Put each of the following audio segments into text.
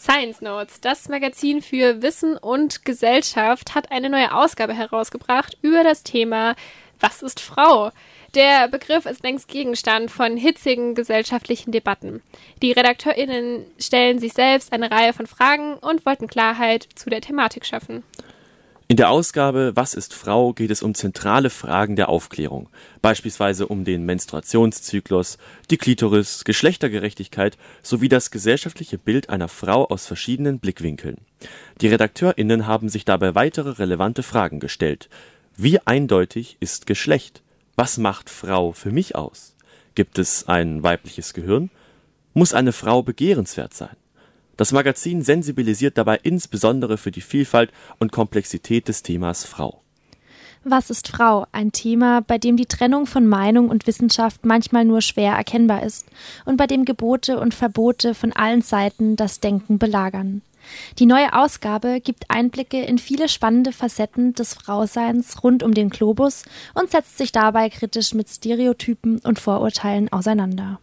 Science Notes, das Magazin für Wissen und Gesellschaft, hat eine neue Ausgabe herausgebracht über das Thema Was ist Frau? Der Begriff ist längst Gegenstand von hitzigen gesellschaftlichen Debatten. Die RedakteurInnen stellen sich selbst eine Reihe von Fragen und wollten Klarheit zu der Thematik schaffen. In der Ausgabe Was ist Frau geht es um zentrale Fragen der Aufklärung, beispielsweise um den Menstruationszyklus, die Klitoris, Geschlechtergerechtigkeit sowie das gesellschaftliche Bild einer Frau aus verschiedenen Blickwinkeln. Die RedakteurInnen haben sich dabei weitere relevante Fragen gestellt. Wie eindeutig ist Geschlecht? Was macht Frau für mich aus? Gibt es ein weibliches Gehirn? Muss eine Frau begehrenswert sein? Das Magazin sensibilisiert dabei insbesondere für die Vielfalt und Komplexität des Themas Frau. Was ist Frau? Ein Thema, bei dem die Trennung von Meinung und Wissenschaft manchmal nur schwer erkennbar ist und bei dem Gebote und Verbote von allen Seiten das Denken belagern. Die neue Ausgabe gibt Einblicke in viele spannende Facetten des Frauseins rund um den Globus und setzt sich dabei kritisch mit Stereotypen und Vorurteilen auseinander.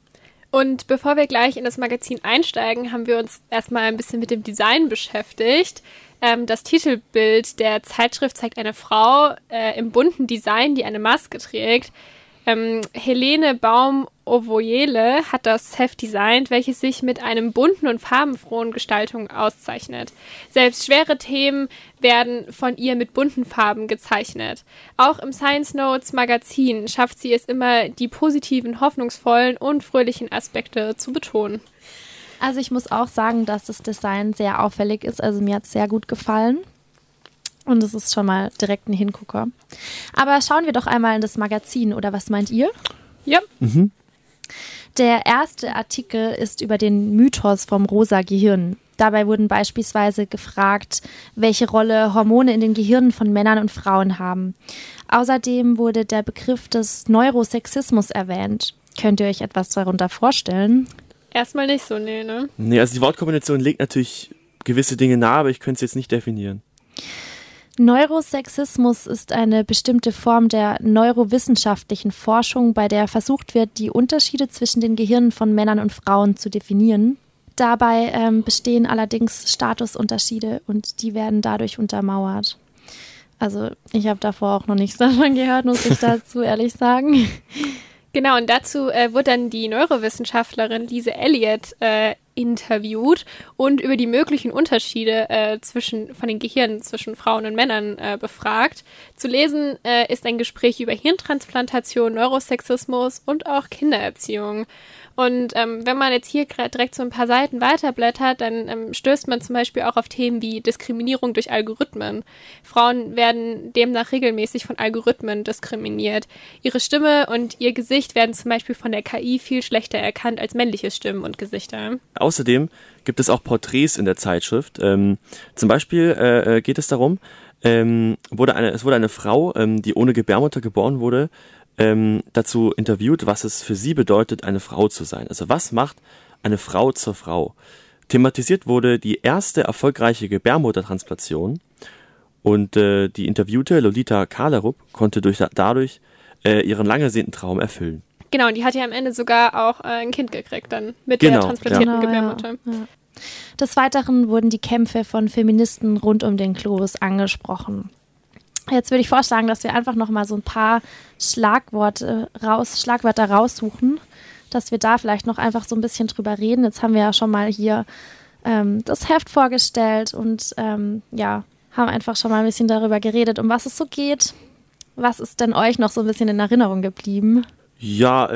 Und bevor wir gleich in das Magazin einsteigen, haben wir uns erstmal ein bisschen mit dem Design beschäftigt. Das Titelbild der Zeitschrift zeigt eine Frau im bunten Design, die eine Maske trägt. Helene Baum-Ovoyele hat das Heft designt, welches sich mit einem bunten und farbenfrohen Gestaltung auszeichnet. Selbst schwere Themen werden von ihr mit bunten Farben gezeichnet. Auch im Science Notes Magazin schafft sie es immer, die positiven, hoffnungsvollen und fröhlichen Aspekte zu betonen. Also ich muss auch sagen, dass das Design sehr auffällig ist. Also mir hat es sehr gut gefallen. Und es ist schon mal direkt ein Hingucker. Aber schauen wir doch einmal in das Magazin, oder was meint ihr? Ja. Mhm. Der erste Artikel ist über den Mythos vom rosa Gehirn. Dabei wurden beispielsweise gefragt, welche Rolle Hormone in den Gehirnen von Männern und Frauen haben. Außerdem wurde der Begriff des Neurosexismus erwähnt. Könnt ihr euch etwas darunter vorstellen? Erstmal nicht so, ne? Nee, also die Wortkombination legt natürlich gewisse Dinge nahe, aber ich könnte es jetzt nicht definieren. Neurosexismus ist eine bestimmte Form der neurowissenschaftlichen Forschung, bei der versucht wird, die Unterschiede zwischen den Gehirnen von Männern und Frauen zu definieren. Dabei bestehen allerdings Statusunterschiede und die werden dadurch untermauert. Also ich habe davor auch noch nichts davon gehört, muss ich dazu ehrlich sagen. Genau, und dazu wurde dann die Neurowissenschaftlerin Lise Elliott interviewt und über die möglichen Unterschiede von den Gehirnen zwischen Frauen und Männern befragt. Zu lesen ist ein Gespräch über Hirntransplantation, Neurosexismus und auch Kindererziehung. Und wenn man jetzt hier direkt so ein paar Seiten weiterblättert, dann stößt man zum Beispiel auch auf Themen wie Diskriminierung durch Algorithmen. Frauen werden demnach regelmäßig von Algorithmen diskriminiert. Ihre Stimme und ihr Gesicht werden zum Beispiel von der KI viel schlechter erkannt als männliche Stimmen und Gesichter. Außerdem gibt es auch Porträts in der Zeitschrift. Zum Beispiel geht es darum, es wurde eine Frau, die ohne Gebärmutter geboren wurde, dazu interviewt, was es für sie bedeutet, eine Frau zu sein. Also was macht eine Frau zur Frau? Thematisiert wurde die erste erfolgreiche Gebärmuttertransplantation und die Interviewte Lolita Kalerup konnte dadurch ihren lang ersehnten Traum erfüllen. Genau, und die hat ja am Ende sogar auch ein Kind gekriegt dann mit der transplantierten Gebärmutter. Ja. Des Weiteren wurden die Kämpfe von Feministen rund um den Globus angesprochen. Jetzt würde ich vorschlagen, dass wir einfach noch mal so ein paar Schlagwörter raussuchen, dass wir da vielleicht noch einfach so ein bisschen drüber reden. Jetzt haben wir ja schon mal hier das Heft vorgestellt und haben einfach schon mal ein bisschen darüber geredet, um was es so geht. Was ist denn euch noch so ein bisschen in Erinnerung geblieben? Ja,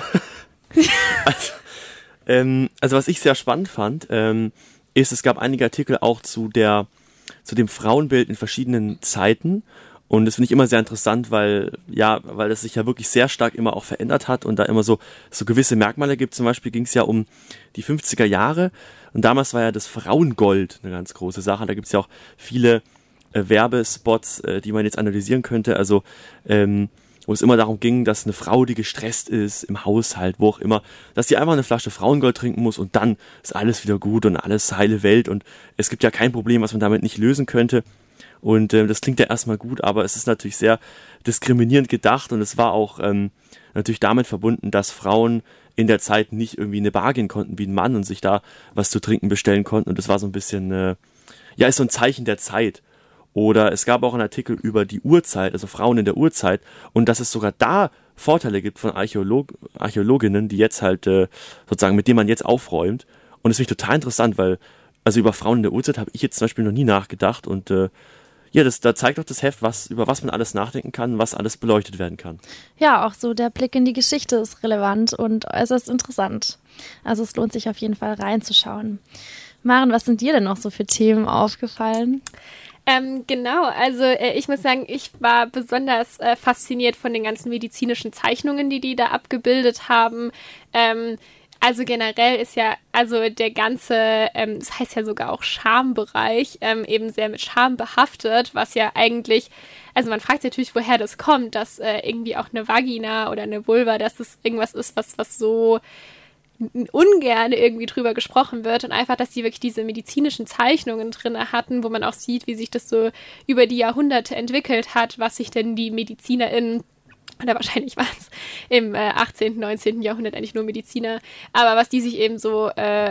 also was ich sehr spannend fand, ist, es gab einige Artikel auch zu dem Frauenbild in verschiedenen Zeiten. Und das finde ich immer sehr interessant, weil das sich ja wirklich sehr stark immer auch verändert hat und da immer so gewisse Merkmale gibt. Zum Beispiel ging es ja um die 50er Jahre und damals war ja das Frauengold eine ganz große Sache. Da gibt es ja auch viele Werbespots, die man jetzt analysieren könnte. Also wo es immer darum ging, dass eine Frau, die gestresst ist im Haushalt, wo auch immer, dass sie einfach eine Flasche Frauengold trinken muss und dann ist alles wieder gut und alles heile Welt und es gibt ja kein Problem, was man damit nicht lösen könnte. Und das klingt ja erstmal gut, aber es ist natürlich sehr diskriminierend gedacht und es war auch natürlich damit verbunden, dass Frauen in der Zeit nicht irgendwie in eine Bar gehen konnten wie ein Mann und sich da was zu trinken bestellen konnten. Und das war so ein bisschen, ist so ein Zeichen der Zeit. Oder es gab auch einen Artikel über die Urzeit, also Frauen in der Urzeit, und dass es sogar da Vorteile gibt von Archäologinnen, die jetzt halt sozusagen, mit denen man jetzt aufräumt. Und das finde ich total interessant, weil also über Frauen in der Urzeit habe ich jetzt zum Beispiel noch nie nachgedacht. Und da zeigt auch das Heft, über was man alles nachdenken kann, was alles beleuchtet werden kann. Ja, auch so der Blick in die Geschichte ist relevant und äußerst interessant. Also es lohnt sich auf jeden Fall reinzuschauen. Maren, was sind dir denn noch so für Themen aufgefallen? Genau, also ich muss sagen, ich war besonders fasziniert von den ganzen medizinischen Zeichnungen, die da abgebildet haben. Also generell ist ja, also der ganze, das heißt ja sogar auch Schambereich, eben sehr mit Scham behaftet, was ja eigentlich, also man fragt sich natürlich, woher das kommt, dass irgendwie auch eine Vagina oder eine Vulva, dass das irgendwas ist, was so ungern irgendwie drüber gesprochen wird und einfach, dass die wirklich diese medizinischen Zeichnungen drin hatten, wo man auch sieht, wie sich das so über die Jahrhunderte entwickelt hat, was sich denn die MedizinerInnen, oder wahrscheinlich war es im 18., 19. Jahrhundert eigentlich nur Mediziner, aber was die sich eben so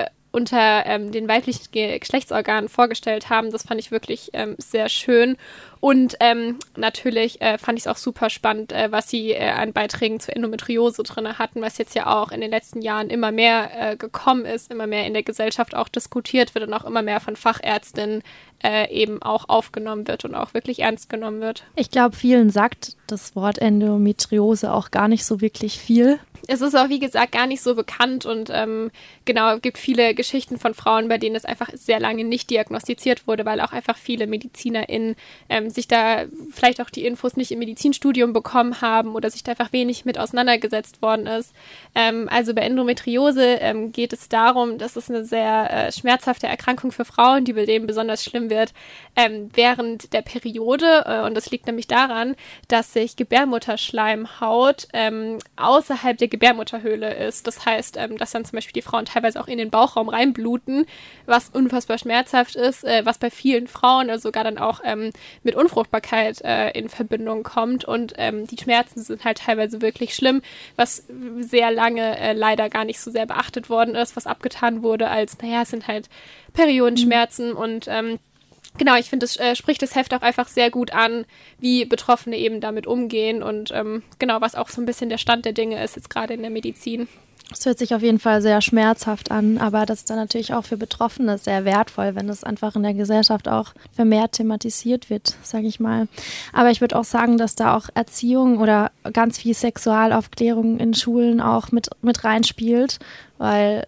unter den weiblichen Geschlechtsorganen vorgestellt haben, das fand ich wirklich sehr schön. Und natürlich fand ich es auch super spannend, was sie an Beiträgen zur Endometriose drin hatten, was jetzt ja auch in den letzten Jahren immer mehr gekommen ist, immer mehr in der Gesellschaft auch diskutiert wird und auch immer mehr von Fachärztinnen eben auch aufgenommen wird und auch wirklich ernst genommen wird. Ich glaube, vielen sagt das Wort Endometriose auch gar nicht so wirklich viel. Es ist auch, wie gesagt, gar nicht so bekannt und genau, es gibt viele Geschichten von Frauen, bei denen es einfach sehr lange nicht diagnostiziert wurde, weil auch einfach viele MedizinerInnen sich da vielleicht auch die Infos nicht im Medizinstudium bekommen haben oder sich da einfach wenig mit auseinandergesetzt worden ist. Also bei Endometriose geht es darum, dass es eine sehr schmerzhafte Erkrankung für Frauen, die bei denen besonders schlimm wird, während der Periode. Und das liegt nämlich daran, dass sich Gebärmutterschleimhaut außerhalb der Gebärmutterhöhle ist. Das heißt, dass dann zum Beispiel die Frauen teilweise auch in den Bauchraum reinbluten, was unfassbar schmerzhaft ist, was bei vielen Frauen also sogar dann auch mit Unfruchtbarkeit in Verbindung kommt. Und die Schmerzen sind halt teilweise wirklich schlimm, was sehr lange leider gar nicht so sehr beachtet worden ist, was abgetan wurde als, es sind halt Periodenschmerzen und genau, ich finde, das spricht das Heft auch einfach sehr gut an, wie Betroffene eben damit umgehen und genau, was auch so ein bisschen der Stand der Dinge ist, jetzt gerade in der Medizin. Es hört sich auf jeden Fall sehr schmerzhaft an, aber das ist dann natürlich auch für Betroffene sehr wertvoll, wenn das einfach in der Gesellschaft auch vermehrt thematisiert wird, sage ich mal. Aber ich würde auch sagen, dass da auch Erziehung oder ganz viel Sexualaufklärung in Schulen auch mit reinspielt, weil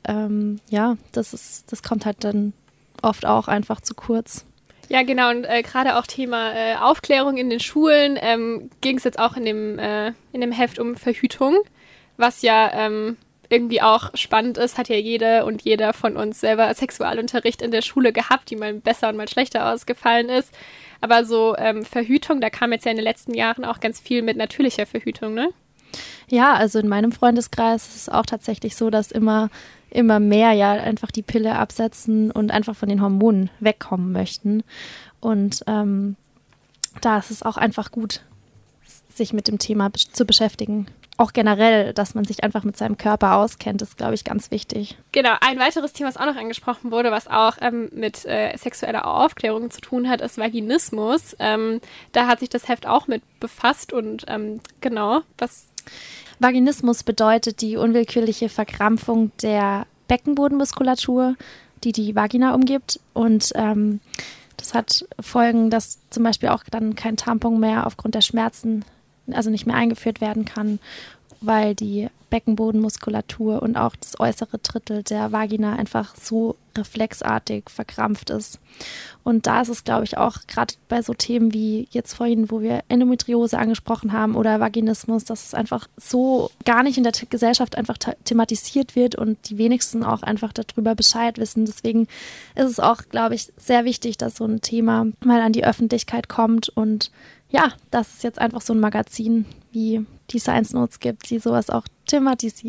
das kommt halt dann oft auch einfach zu kurz. Ja, genau. Und gerade auch Thema Aufklärung in den Schulen ging es jetzt auch in dem Heft um Verhütung, was ja irgendwie auch spannend ist, hat ja jede und jeder von uns selber Sexualunterricht in der Schule gehabt, die mal besser und mal schlechter ausgefallen ist. Aber so Verhütung, da kam jetzt ja in den letzten Jahren auch ganz viel mit natürlicher Verhütung, ne? Ja, also in meinem Freundeskreis ist es auch tatsächlich so, dass immer mehr ja einfach die Pille absetzen und einfach von den Hormonen wegkommen möchten. Und da ist es auch einfach gut, sich mit dem Thema zu beschäftigen. Auch generell, dass man sich einfach mit seinem Körper auskennt, ist, glaube ich, ganz wichtig. Genau, ein weiteres Thema, was auch noch angesprochen wurde, was auch mit sexueller Aufklärung zu tun hat, ist Vaginismus. Da hat sich das Heft auch mit befasst und genau, was... Vaginismus bedeutet die unwillkürliche Verkrampfung der Beckenbodenmuskulatur, die die Vagina umgibt. Und das hat Folgen, dass zum Beispiel auch dann kein Tampon mehr aufgrund der Schmerzen, also nicht mehr eingeführt werden kann, weil die Beckenbodenmuskulatur und auch das äußere Drittel der Vagina einfach so reflexartig verkrampft ist. Und da ist es, glaube ich, auch gerade bei so Themen wie jetzt vorhin, wo wir Endometriose angesprochen haben oder Vaginismus, dass es einfach so gar nicht in der Gesellschaft einfach thematisiert wird und die wenigsten auch einfach darüber Bescheid wissen. Deswegen ist es auch, glaube ich, sehr wichtig, dass so ein Thema mal an die Öffentlichkeit kommt und ja, dass es jetzt einfach so ein Magazin wie die Science Notes gibt, die sowas auch thematisiert.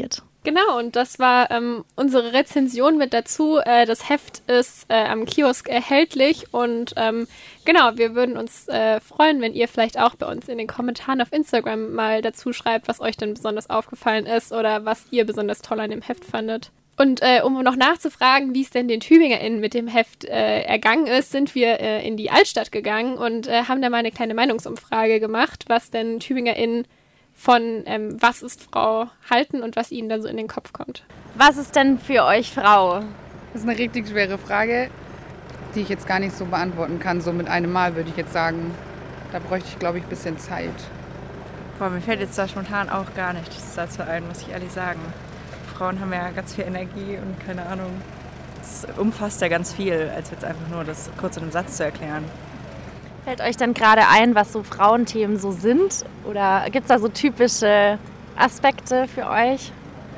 Genau, und das war unsere Rezension mit dazu. Das Heft ist am Kiosk erhältlich und genau, wir würden uns freuen, wenn ihr vielleicht auch bei uns in den Kommentaren auf Instagram mal dazu schreibt, was euch denn besonders aufgefallen ist oder was ihr besonders toll an dem Heft fandet. Und um noch nachzufragen, wie es denn den TübingerInnen mit dem Heft ergangen ist, sind wir in die Altstadt gegangen und haben da mal eine kleine Meinungsumfrage gemacht, was denn TübingerInnen von was ist Frau halten und was ihnen dann so in den Kopf kommt. Was ist denn für euch Frau? Das ist eine richtig schwere Frage, die ich jetzt gar nicht so beantworten kann. So mit einem Mal würde ich jetzt sagen, da bräuchte ich, glaube ich, ein bisschen Zeit. Boah, mir fällt jetzt da spontan auch gar nichts dazu ein, muss ich ehrlich sagen. Frauen haben ja ganz viel Energie und keine Ahnung. Es umfasst ja ganz viel, als jetzt einfach nur das kurz in einem Satz zu erklären. Fällt euch dann gerade ein, was so Frauenthemen so sind? Oder gibt es da so typische Aspekte für euch?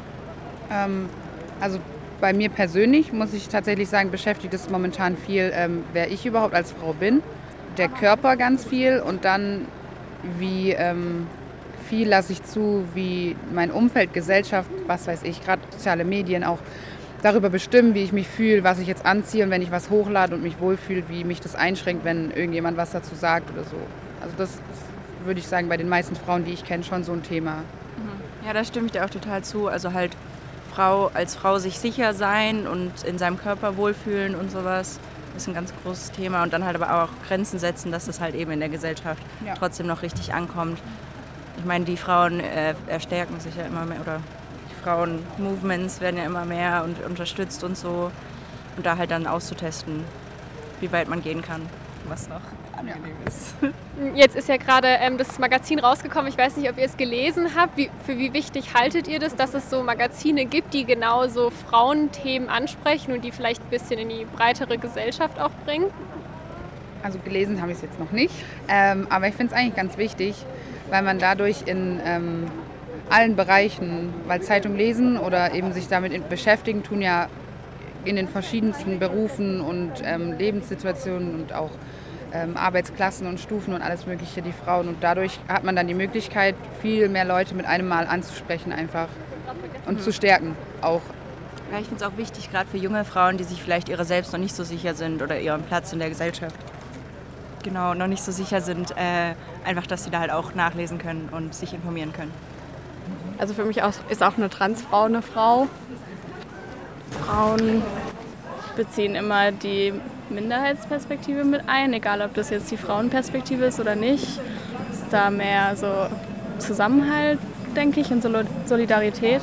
Also bei mir persönlich, muss ich tatsächlich sagen, beschäftigt es momentan viel, wer ich überhaupt als Frau bin. Der Körper ganz viel und dann wie viel lasse ich zu, wie mein Umfeld, Gesellschaft, was weiß ich, gerade soziale Medien auch darüber bestimmen, wie ich mich fühle, was ich jetzt anziehe und wenn ich was hochlade und mich wohlfühle, wie mich das einschränkt, wenn irgendjemand was dazu sagt oder so. Also das ist, würde ich sagen, bei den meisten Frauen, die ich kenne, schon so ein Thema. Ja, da stimme ich dir auch total zu. Also halt als Frau sich sicher sein und in seinem Körper wohlfühlen und sowas ist ein ganz großes Thema. Und dann halt aber auch Grenzen setzen, dass das halt eben in der Gesellschaft trotzdem noch richtig ankommt. Ich meine, die Frauen erstärken sich ja immer mehr oder Frauen-Movements werden ja immer mehr und unterstützt und so. Und da halt dann auszutesten, wie weit man gehen kann, was noch angenehm ist. Jetzt ist ja gerade das Magazin rausgekommen. Ich weiß nicht, ob ihr es gelesen habt. Für wie wichtig haltet ihr das, dass es so Magazine gibt, die genau so Frauenthemen ansprechen und die vielleicht ein bisschen in die breitere Gesellschaft auch bringen? Also gelesen habe ich es jetzt noch nicht. Aber ich finde es eigentlich ganz wichtig, weil man dadurch in allen Bereichen, weil Zeitung lesen oder eben sich damit beschäftigen, tun ja in den verschiedensten Berufen und Lebenssituationen und auch Arbeitsklassen und Stufen und alles Mögliche, die Frauen. Und dadurch hat man dann die Möglichkeit, viel mehr Leute mit einem Mal anzusprechen einfach und zu stärken auch. Ja, ich finde es auch wichtig, gerade für junge Frauen, die sich vielleicht ihrer selbst noch nicht so sicher sind oder ihrem Platz in der Gesellschaft genau noch nicht so sicher sind, einfach, dass sie da halt auch nachlesen können und sich informieren können. Also für mich ist auch eine Transfrau eine Frau. Frauen beziehen immer die Minderheitsperspektive mit ein, egal ob das jetzt die Frauenperspektive ist oder nicht. Ist da mehr so Zusammenhalt, denke ich, und Solidarität.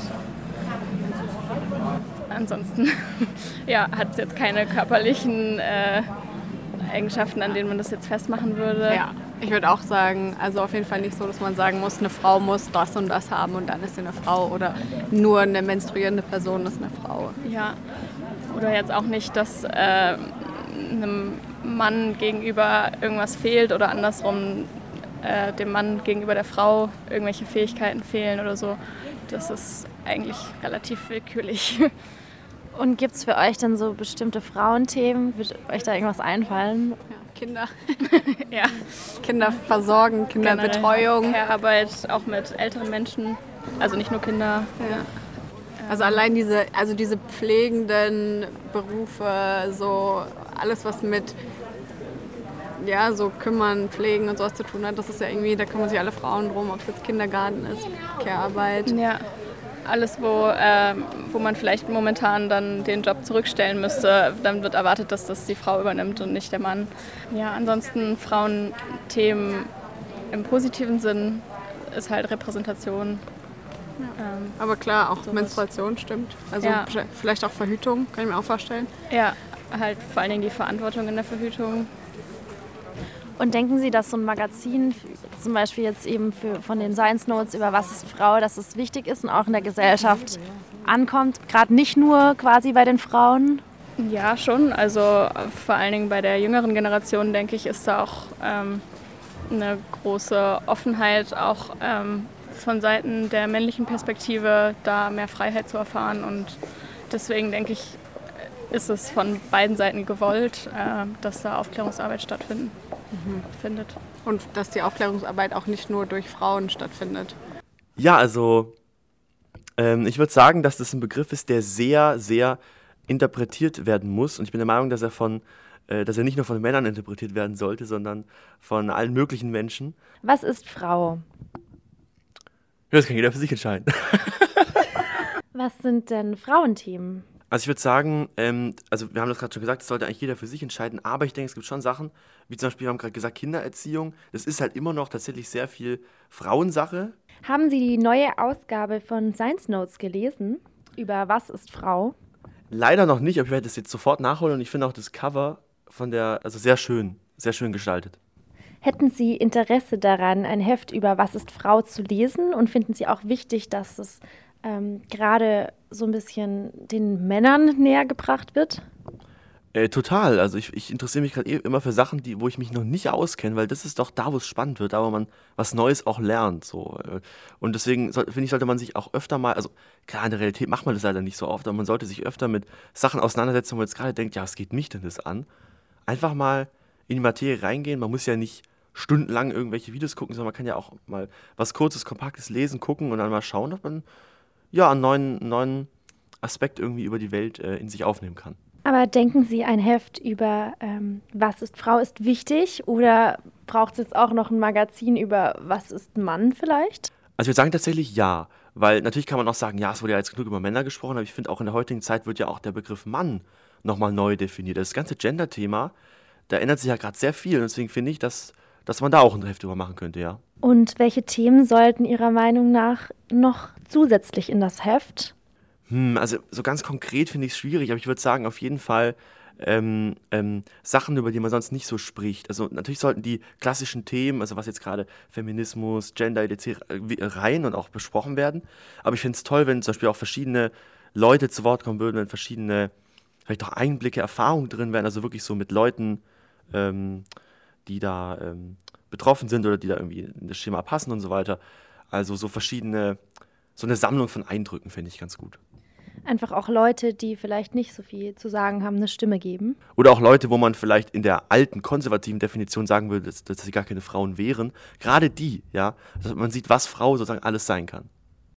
Ansonsten hat es jetzt keine körperlichen Eigenschaften, an denen man das jetzt festmachen würde. Ja, ich würde auch sagen, also auf jeden Fall nicht so, dass man sagen muss, eine Frau muss das und das haben und dann ist sie eine Frau oder nur eine menstruierende Person ist eine Frau. Ja, oder jetzt auch nicht, dass einem Mann gegenüber irgendwas fehlt oder andersrum dem Mann gegenüber der Frau irgendwelche Fähigkeiten fehlen oder so. Das ist eigentlich relativ willkürlich. Und gibt es für euch dann so bestimmte Frauenthemen? Wird euch da irgendwas einfallen? Ja, Kinder. Ja. Kinder versorgen, Kinderbetreuung. Care-Arbeit auch mit älteren Menschen, also nicht nur Kinder. Ja. Also allein diese pflegenden Berufe, so alles was mit so kümmern, pflegen und sowas zu tun hat, das ist ja irgendwie, da kümmern sich alle Frauen drum, ob es jetzt Kindergarten ist, Care-Arbeit. Ja. Alles, wo man vielleicht momentan dann den Job zurückstellen müsste, dann wird erwartet, dass das die Frau übernimmt und nicht der Mann. Ja, ansonsten Frauenthemen im positiven Sinn ist halt Repräsentation. Ja. Aber klar, auch sowas. Menstruation stimmt. Also vielleicht auch Verhütung, kann ich mir auch vorstellen. Ja, halt vor allen Dingen die Verantwortung in der Verhütung. Und denken Sie, dass so ein Magazin, zum Beispiel jetzt eben von den Science Notes über was ist Frau, dass es wichtig ist und auch in der Gesellschaft ankommt, gerade nicht nur quasi bei den Frauen? Ja, schon. Also vor allen Dingen bei der jüngeren Generation, denke ich, ist da auch eine große Offenheit, auch von Seiten der männlichen Perspektive, da mehr Freiheit zu erfahren. Und deswegen denke ich, ist es von beiden Seiten gewollt, dass da Aufklärungsarbeit stattfindet. Und dass die Aufklärungsarbeit auch nicht nur durch Frauen stattfindet. Ja, also Ich würde sagen, dass das ein Begriff ist, der sehr, sehr interpretiert werden muss. Und ich bin der Meinung, dass er nicht nur von Männern interpretiert werden sollte, sondern von allen möglichen Menschen. Was ist Frau? Das kann jeder für sich entscheiden. Was sind denn Frauenthemen? Also ich würde sagen, also wir haben das gerade schon gesagt, das sollte eigentlich jeder für sich entscheiden, aber ich denke, es gibt schon Sachen, wie zum Beispiel, wir haben gerade gesagt, Kindererziehung, das ist halt immer noch tatsächlich sehr viel Frauensache. Haben Sie die neue Ausgabe von Science Notes gelesen? Über was ist Frau? Leider noch nicht, aber ich werde das jetzt sofort nachholen und ich finde auch das Cover also sehr schön gestaltet. Hätten Sie Interesse daran, ein Heft über was ist Frau zu lesen und finden Sie auch wichtig, dass es gerade so ein bisschen den Männern näher gebracht wird? Total, also ich interessiere mich gerade immer für Sachen, wo ich mich noch nicht auskenne, weil das ist doch da, wo es spannend wird, da wo man was Neues auch lernt. So. Und deswegen finde ich, sollte man sich auch öfter mal, also klar, in der Realität macht man das leider nicht so oft, aber man sollte sich öfter mit Sachen auseinandersetzen, wo man jetzt gerade denkt, ja, was geht mich denn das an? Einfach mal in die Materie reingehen, man muss ja nicht stundenlang irgendwelche Videos gucken, sondern man kann ja auch mal was Kurzes, Kompaktes lesen, gucken und dann mal schauen, ob man ja einen neuen Aspekt irgendwie über die Welt in sich aufnehmen kann. Aber denken Sie, ein Heft über was ist Frau ist wichtig oder braucht es jetzt auch noch ein Magazin über was ist Mann vielleicht? Also ich würde sagen tatsächlich ja, weil natürlich kann man auch sagen, ja, es wurde ja jetzt genug über Männer gesprochen, aber ich finde auch in der heutigen Zeit wird ja auch der Begriff Mann nochmal neu definiert. Das ganze Gender-Thema, da ändert sich ja gerade sehr viel und deswegen finde ich, dass man da auch ein Heft drüber machen könnte, ja. Und welche Themen sollten Ihrer Meinung nach noch zusätzlich in das Heft? Also so ganz konkret finde ich es schwierig, aber ich würde sagen, auf jeden Fall Sachen, über die man sonst nicht so spricht. Also natürlich sollten die klassischen Themen, also was jetzt gerade Feminismus, Gender, etc. rein und auch besprochen werden. Aber ich finde es toll, wenn zum Beispiel auch verschiedene Leute zu Wort kommen würden, wenn verschiedene, vielleicht auch Einblicke, Erfahrungen drin wären, also wirklich so mit Leuten, die da betroffen sind oder die da irgendwie in das Schema passen und so weiter. Also so eine Sammlung von Eindrücken finde ich ganz gut. Einfach auch Leute, die vielleicht nicht so viel zu sagen haben, eine Stimme geben. Oder auch Leute, wo man vielleicht in der alten, konservativen Definition sagen würde, dass sie gar keine Frauen wären. Gerade die, ja, dass man sieht, was Frau sozusagen alles sein kann.